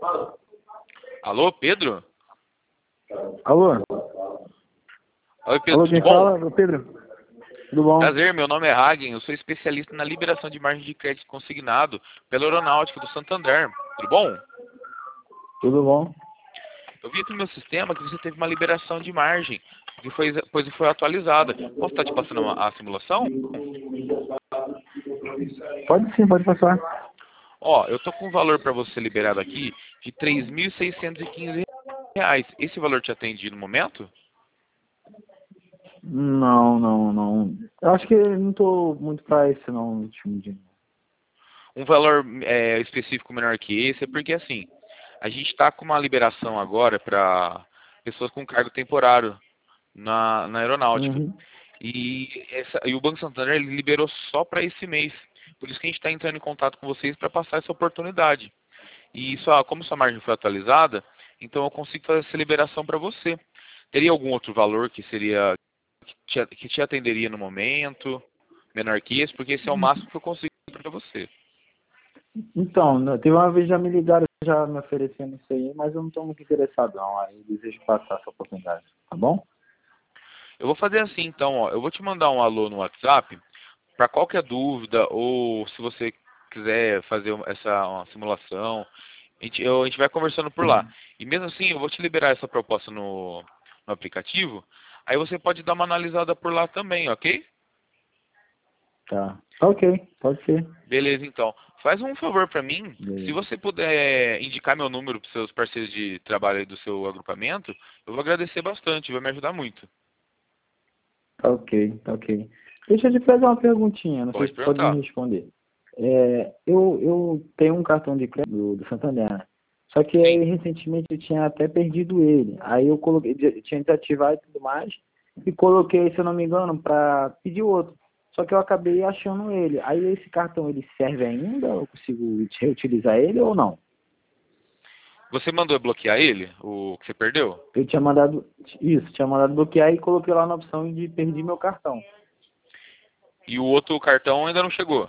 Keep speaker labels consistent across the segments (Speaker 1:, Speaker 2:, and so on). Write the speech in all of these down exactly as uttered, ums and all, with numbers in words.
Speaker 1: Alô, Pedro?
Speaker 2: Alô?
Speaker 1: Oi, Pedro,
Speaker 2: Alô,
Speaker 1: tudo
Speaker 2: quem
Speaker 1: bom?
Speaker 2: fala? Pedro? Tudo bom?
Speaker 1: Prazer, meu nome é Hagen, eu sou especialista na liberação de margem de crédito consignado pela Aeronáutica do Santander. Tudo bom?
Speaker 2: Tudo bom?
Speaker 1: Eu vi aqui no meu sistema que você teve uma liberação de margem, que foi, depois foi atualizada. Posso estar te passando uma- a simulação?
Speaker 2: Pode sim, pode passar.
Speaker 1: Ó, eu tô com um valor para você liberado aqui de três mil seiscentos e quinze reais. Esse valor te atende no momento?
Speaker 2: Não, não, não. Eu acho que eu não tô muito pra esse não, no último dia.
Speaker 1: Um valor é, específico menor que esse é porque, assim, a gente está com uma liberação agora para pessoas com cargo temporário na, na aeronáutica.
Speaker 2: Uhum.
Speaker 1: E, essa, e o Banco Santander ele liberou só para esse mês. Por isso que a gente está entrando em contato com vocês para passar essa oportunidade. E só, como sua margem foi atualizada, então eu consigo fazer essa liberação para você. Teria algum outro valor que seria que te, que te atenderia no momento, menor que esse? Porque esse é o máximo que eu consigo para você.
Speaker 2: Então, né, teve uma vez já me ligaram, já me oferecendo isso aí, mas eu não tô muito interessado não. Aí eu desejo passar essa oportunidade, tá bom?
Speaker 1: Eu vou fazer assim, então, ó, eu vou te mandar um alô no WhatsApp para qualquer dúvida ou se você quiser fazer uma- essa uma simulação, a gente, eu- a gente vai conversando por lá.
Speaker 2: Sim.
Speaker 1: E mesmo assim, eu vou te liberar essa proposta no, no aplicativo, aí você pode dar uma analisada por lá também, ok?
Speaker 2: Tá. Tá ok, pode ser.
Speaker 1: Beleza, então. Faz um favor para mim, se
Speaker 2: Beleza.
Speaker 1: você puder indicar meu número para seus parceiros de trabalho aí do seu agrupamento, eu vou agradecer bastante, vai me ajudar muito.
Speaker 2: Tá ok, tá ok. Deixa eu te fazer uma perguntinha, não sei
Speaker 1: Pode
Speaker 2: se tu pode me
Speaker 1: perguntar.
Speaker 2: responder. É, eu, eu tenho um cartão de crédito do, do Santander, né? Só que
Speaker 1: Sim.
Speaker 2: aí recentemente eu tinha até perdido ele. Aí eu coloquei, de- tinha desativado e tudo mais, e coloquei, se eu não me engano, para pedir outro. Só que eu acabei achando ele. Aí esse cartão ele serve ainda? Eu consigo reutilizar ele ou não?
Speaker 1: Você mandou bloquear ele, o que você perdeu?
Speaker 2: Eu tinha mandado isso, tinha mandado bloquear e coloquei lá na opção de perdi meu cartão.
Speaker 1: E o outro cartão ainda não chegou.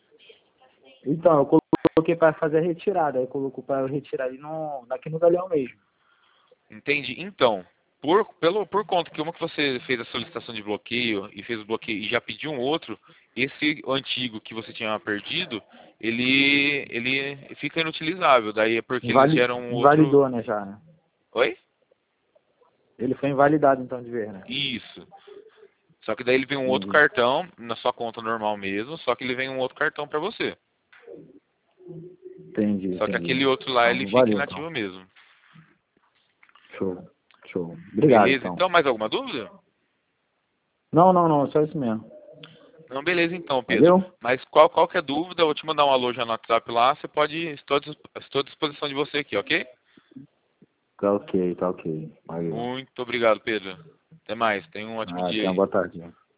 Speaker 2: Então, eu coloquei para fazer a retirada, aí colocou para retirar ali no, aqui no Galeão mesmo.
Speaker 1: Entendi. Então, por, pelo, por conta que uma que você fez a solicitação de bloqueio e fez o bloqueio e já pediu um outro, esse antigo que você tinha perdido, ele, ele fica inutilizável. Daí é porque eles
Speaker 2: Invali,
Speaker 1: geram um outro.
Speaker 2: invalidou, né, já, né?
Speaker 1: Oi?
Speaker 2: Ele foi invalidado, então, de ver, né?
Speaker 1: Isso. Só que daí ele vem um outro
Speaker 2: Entendi.
Speaker 1: cartão, na sua conta normal mesmo, só que ele vem um outro cartão pra você.
Speaker 2: Entendi,
Speaker 1: Só que aquele
Speaker 2: entendi.
Speaker 1: outro lá, ele
Speaker 2: Então,
Speaker 1: fica
Speaker 2: valeu, então.
Speaker 1: inativo mesmo.
Speaker 2: Show, show. Obrigado,
Speaker 1: Beleza?
Speaker 2: então.
Speaker 1: Então, mais alguma dúvida?
Speaker 2: Não, não, não, só isso mesmo.
Speaker 1: Não, beleza então, Pedro.
Speaker 2: Valeu?
Speaker 1: Mas qual, qualquer dúvida, eu vou te mandar um alô já no WhatsApp lá, você pode, estou à dis- estou à disposição de você aqui, ok?
Speaker 2: Tá ok, tá ok. Valeu.
Speaker 1: Muito obrigado, Pedro. Até mais, tenha um ótimo
Speaker 2: Ah,
Speaker 1: dia
Speaker 2: tenha uma
Speaker 1: aí.
Speaker 2: boa tarde.